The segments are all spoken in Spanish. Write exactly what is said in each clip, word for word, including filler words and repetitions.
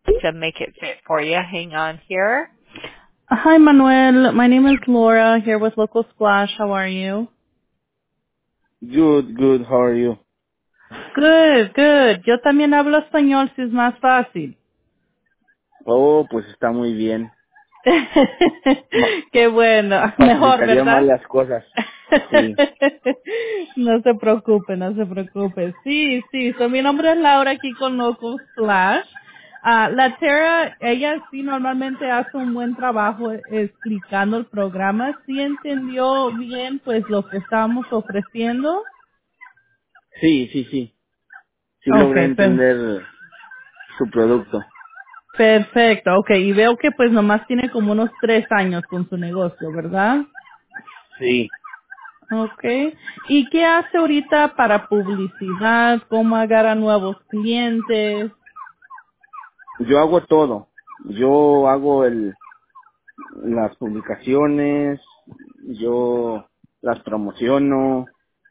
to make it fit for you. Hang on here. Hi, Manuel. My name is Laura here with Local Splash. How are you? Good, good. How are you? Good, good. Yo también hablo español si es más fácil. Oh, pues está muy bien. Ma- Qué bueno. Mejor, facilitaría más ¿verdad? las cosas. Sí, No se preocupe, no se preocupe. Sí, sí. So, mi nombre es Laura aquí con Local Splash. Ah, la Tara, ella sí normalmente hace un buen trabajo explicando el programa. ¿Sí entendió bien pues lo que estábamos ofreciendo? sí, sí, sí. Sí logré Okay, per- entender su producto. perfecto. Okay, y veo que pues nomás tiene como unos tres años con su negocio, ¿verdad? Sí. Okay. ¿Y qué hace ahorita para publicidad? ¿Cómo agarra nuevos clientes? Yo hago todo. Yo hago el, las publicaciones, yo las promociono,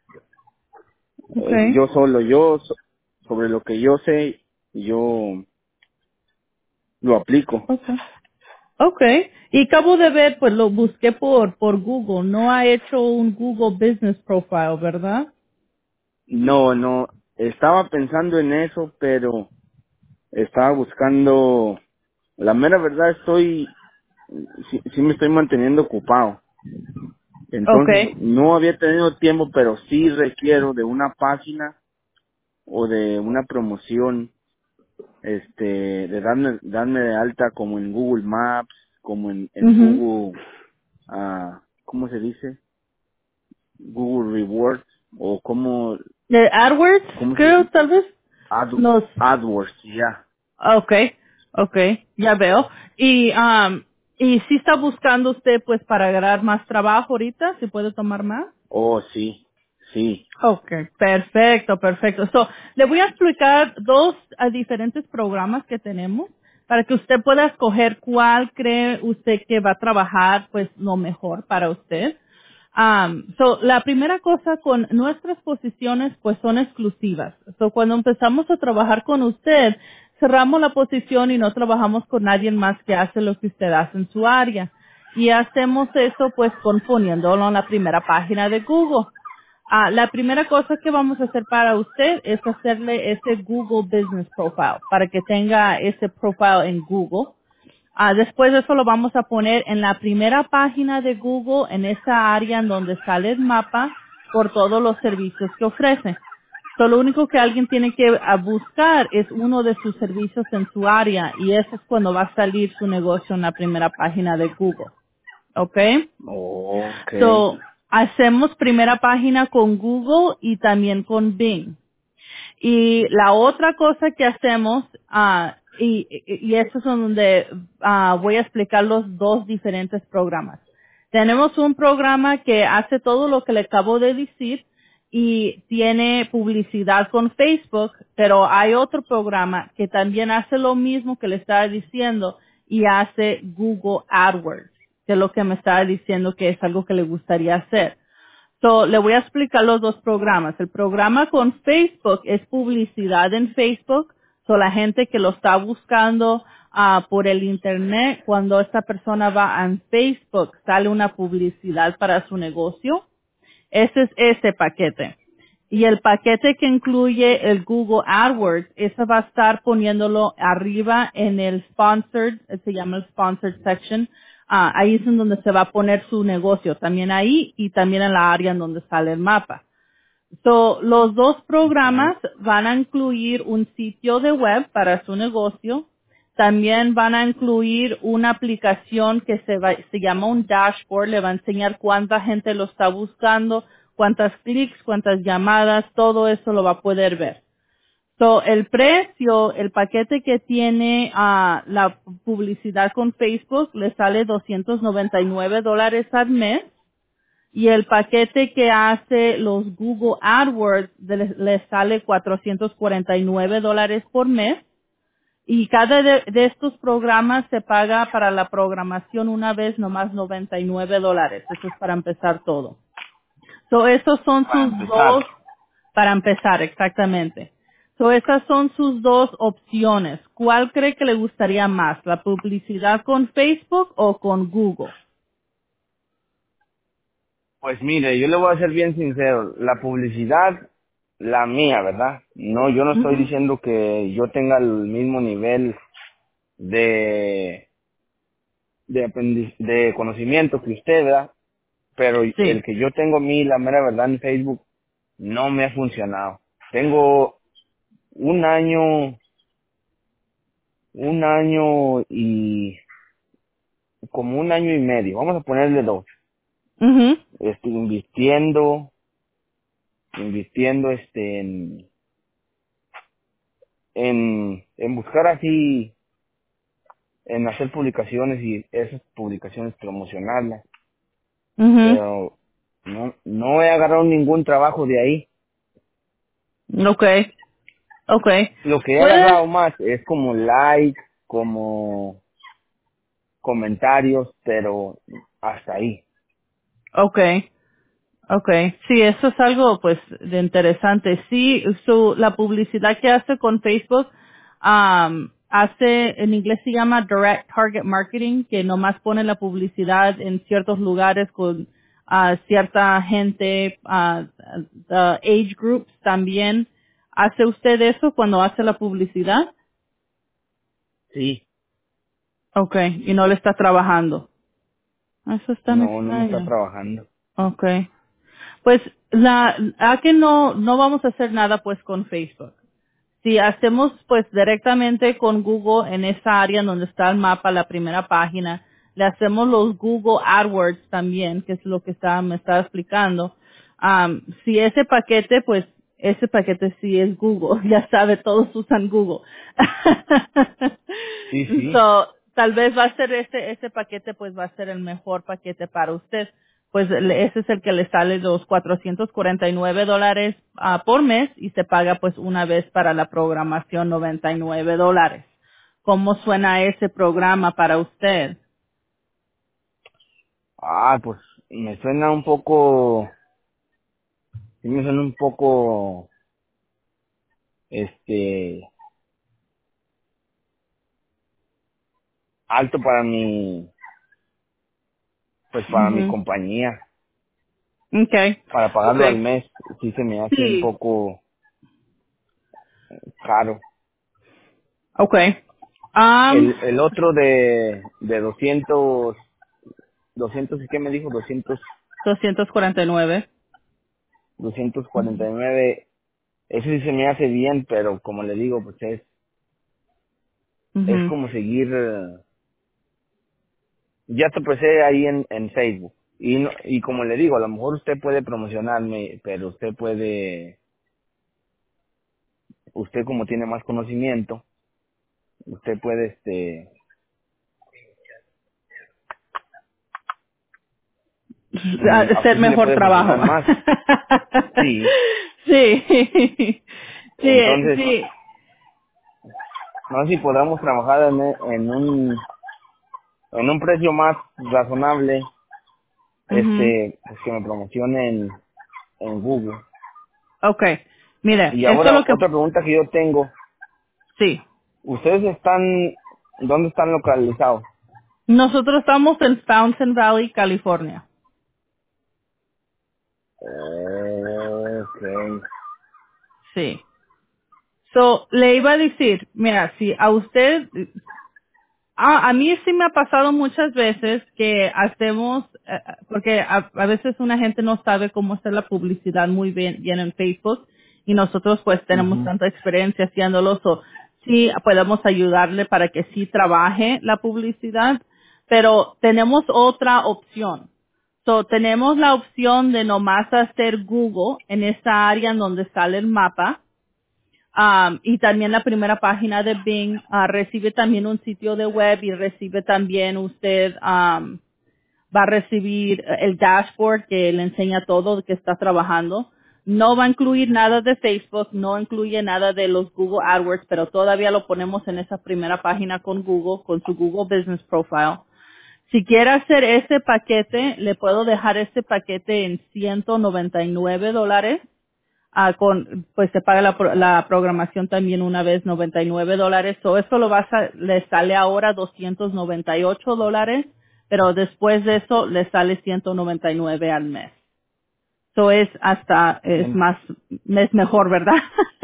eh, Okay. yo solo, yo so- sobre lo que yo sé, yo lo aplico. Okay. Okay. Y acabo de ver, pues lo busqué por por Google. No ha hecho un Google Business Profile, ¿verdad? No, no, estaba pensando en eso, pero estaba buscando, la mera verdad estoy, sí, sí me estoy manteniendo ocupado. Entonces Okay. no había tenido tiempo, pero sí requiero de una página o de una promoción, este, de darme, darme de alta como en Google Maps, como en, en Mhm. Google, ah, ¿cómo se dice? Google Rewards o como, ¿De AdWords, ¿cómo se creo, dice? tal vez? Ad, Nos. AdWords, ya. Okay, okay, ya veo. Y um, y si está buscando usted pues para agarrar más trabajo ahorita, si puede tomar más. Oh, sí, sí. Okay, perfecto, perfecto. So, le voy a explicar dos ah, diferentes programas que tenemos para que usted pueda escoger cuál cree usted que va a trabajar pues lo mejor para usted. Um, so, la primera cosa con nuestras posiciones pues son exclusivas. So, cuando empezamos a trabajar con usted, cerramos la posición y no trabajamos con nadie más que hace lo que usted hace en su área. Y hacemos eso pues con poniéndolo en la primera página de Google. Ah, la primera cosa que vamos a hacer para usted es hacerle ese Google Business Profile para que tenga ese profile en Google. Ah, después de eso lo vamos a poner en la primera página de Google, en esa área en donde sale el mapa por todos los servicios que ofrece. So, lo único que alguien tiene que ah, buscar es uno de sus servicios en su área y eso es cuando va a salir su negocio en la primera página de Google. ¿Ok? Okay. So, hacemos primera página con Google y también con Bing. Y la otra cosa que hacemos, ah, y, y y eso es donde ah, voy a explicar los dos diferentes programas. Tenemos un programa que hace todo lo que le acabo de decir y tiene publicidad con Facebook, pero hay otro programa que también hace lo mismo que le estaba diciendo y hace Google AdWords, que es lo que me estaba diciendo que es algo que le gustaría hacer. So, le voy a explicar los dos programas. El programa con Facebook es publicidad en Facebook. So, la gente que lo está buscando ah, por el internet, cuando esta persona va a Facebook, sale una publicidad para su negocio. Ese es ese paquete. Y el paquete que incluye el Google AdWords, ese va a estar poniéndolo arriba en el sponsored, eh, se llama el sponsored section. Ah, ahí es en donde se va a poner su negocio, también ahí y también en la área en donde sale el mapa. So, los dos Okay. programas van a incluir un sitio de web para su negocio. También van a incluir una aplicación que se, va- se llama un dashboard. Le va a enseñar cuánta gente lo está buscando, cuántas clics, cuántas llamadas, todo eso lo va a poder ver. So, el precio, el paquete que tiene ah, la publicidad con Facebook le sale doscientos noventa y nueve dólares al mes y el paquete que hace los Google AdWords le, le sale cuatrocientos cuarenta y nueve dólares por mes. Y cada de, de estos programas se paga para la programación una vez nomás noventa y nueve dólares. Eso es para empezar todo. So, esos son Para sus empezar. dos para empezar, exactamente. So, esas son sus dos opciones. ¿Cuál cree que le gustaría más? ¿La publicidad con Facebook o con Google? Pues mire, yo le voy a ser bien sincero, la publicidad, la mía, ¿verdad? No, yo no estoy Ujú. diciendo que yo tenga el mismo nivel de, de, aprendiz- de conocimiento que usted, ¿verdad? Pero el Sí. que yo tengo a mí, la mera verdad, en Facebook, no me ha funcionado. Tengo un año, un año y, como un año y medio, vamos a ponerle dos, Ujú. estoy invirtiendo, invirtiendo este en, en, en buscar así, en hacer publicaciones y esas publicaciones promocionarlas, Ujú. pero no, no he agarrado ningún trabajo de ahí. Okay. Okay. Lo que he ¿Puedes? agarrado más es como likes, como comentarios, pero hasta ahí. Okay. Okay, sí, eso es algo pues de interesante. Sí, su, la publicidad que hace con Facebook um, hace, en inglés se llama Direct Target Marketing, que nomás pone la publicidad en ciertos lugares con ah, cierta gente, ah, the age groups también. ¿Hace usted eso cuando hace la publicidad? Sí, Okay, y no le está trabajando. Eso es tan no, no me está extraño. trabajando. Okay. Pues la, a que no, no vamos a hacer nada pues con Facebook. Si hacemos pues directamente con Google en esa área donde está el mapa, la primera página, le hacemos los Google AdWords también, que es lo que está, me estaba explicando. Am, si ese paquete, pues ese paquete sí es Google, ya sabe, todos usan Google. Sí, sí. So, tal vez va a ser ese, ese paquete, pues va a ser el mejor paquete para usted. Pues le- ese es el que le sale los cuatrocientos cuarenta y nueve dólares ah, por mes y se paga pues una vez para la programación noventa y nueve dólares. ¿Cómo suena ese programa para usted? Ah, pues me suena un poco, sí me suena un poco, este, alto para mi, pues para mi Ujú. compañía. Okay. Para pagarlo al Okay. mes, sí se me hace un Sí. poco caro. Okay. Um, El, el otro de, de doscientos doscientos ¿y qué me dijo? doscientos doscientos cuarenta y nueve. doscientos cuarenta y nueve eso sí se me hace bien, pero como le digo, pues es, es Ujú. como seguir, eh, ya te empecé ahí en, en Facebook. Y, no, y como le digo, a lo mejor usted puede promocionarme, pero usted puede, usted como tiene más conocimiento, usted puede, este, mm, A- a Ser usted sí le mejor puede funcionar trabajo. más. Sí. Sí. Sí, Entonces, sí. no sé si podamos trabajar en, en un, en un precio más razonable, Ujú. este, pues que me promocione en, en Google. Okay. Mire, Y esto es ahora, lo que otra pregunta que yo tengo, sí. ¿ustedes están, dónde están localizados? Nosotros estamos en Fountain Valley, California. Eh, ok. Sí. So, le iba a decir, mira, si a usted, a, a mí sí me ha pasado muchas veces que hacemos, eh, porque a, a veces una gente no sabe cómo hacer la publicidad muy bien, bien en Facebook y nosotros pues tenemos Ujú. tanta experiencia haciéndolo, so, sí podemos ayudarle para que sí trabaje la publicidad, pero tenemos otra opción. So, tenemos la opción de nomás hacer Google en esa área en donde sale el mapa. Um, y también la primera página de Bing ah, recibe también un sitio de web y recibe también usted, um, va a recibir eh, el dashboard que le enseña todo que está trabajando. No va a incluir nada de Facebook, no incluye nada de los Google AdWords, pero todavía lo ponemos en esa primera página con Google, con su Google Business Profile. Si quiere hacer ese paquete, le puedo dejar ese paquete en ciento noventa y nueve dólares ah, con, pues se paga la, pro- la programación también una vez noventa y nueve dólares. So, eso lo vas a, le sale ahora doscientos noventa y ocho dólares, pero después de eso le sale ciento noventa y nueve al mes. So es hasta, es Cien- más, es mejor, ¿verdad?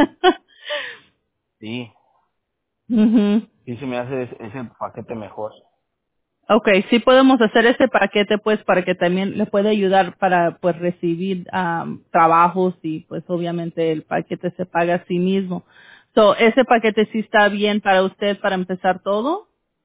Sí, Ujú. sí se me hace ese, ese paquete mejor. Okay, sí podemos hacer ese paquete pues para que también le pueda ayudar para pues recibir am, trabajos y pues obviamente el paquete se paga a sí mismo. So, ese paquete sí está bien para usted para empezar todo.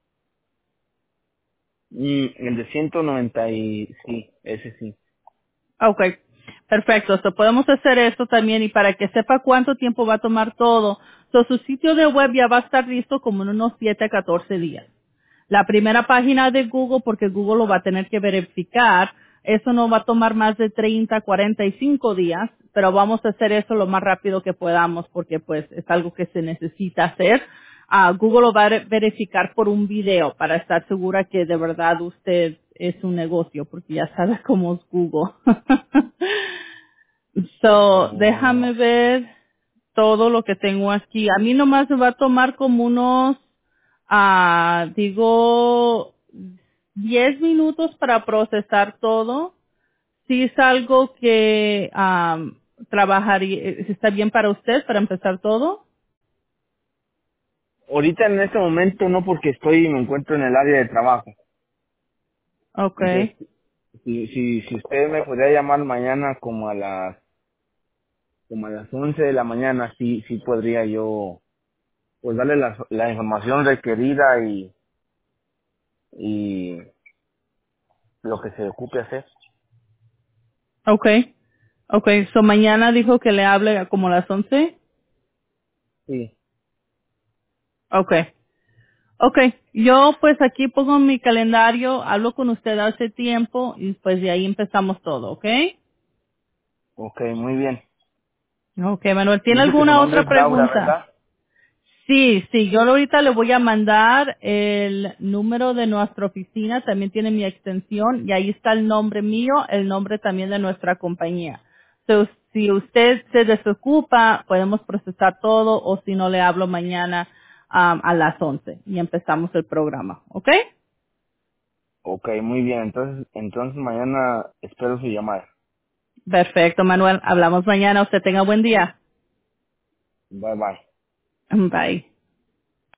Y el de ciento noventa y sí, ese sí. Okay, perfecto. So, podemos hacer esto también y para que sepa cuánto tiempo va a tomar todo. So, su sitio de web ya va a estar listo como en unos siete a catorce días. La primera página de Google, porque Google lo va a tener que verificar, eso no va a tomar más de treinta, cuarenta y cinco días, pero vamos a hacer eso lo más rápido que podamos porque pues es algo que se necesita hacer. Ah, Google lo va a ver- verificar por un video para estar segura que de verdad usted es un negocio, porque ya sabe cómo es Google. So, Oh, déjame ver todo lo que tengo aquí. A mí nomás me va a tomar como unos, ah, digo, diez minutos para procesar todo. Si es algo que am, trabajaría, eh, si está bien para usted para empezar todo. ahorita en este momento no, porque estoy, me encuentro en el área de trabajo. Entonces, Okay, si, si, si usted me podría llamar mañana como a las, como a las once de la mañana, sí, sí podría yo, pues darle la, la información requerida y, y lo que se ocupe hacer. okay, okay. So mañana dijo que le hable a como a las once. Sí. Okay. Okay, yo pues aquí pongo mi calendario, hablo con usted hace tiempo y pues de ahí empezamos todo, ¿ok? Ok, muy bien. Okay, Manuel, ¿tiene Dice que su alguna nombre otra es Laura, pregunta? ¿verdad? Sí, sí, yo ahorita le voy a mandar el número de nuestra oficina, también tiene mi extensión y ahí está el nombre mío, el nombre también de nuestra compañía. So, si usted se desocupa, podemos procesar todo o si no le hablo mañana um, a las once y empezamos el programa, ¿ok? Ok, muy bien. Entonces, entonces mañana espero su llamada. Perfecto, Manuel. Hablamos mañana. Usted tenga buen día. Bye bye. Bye.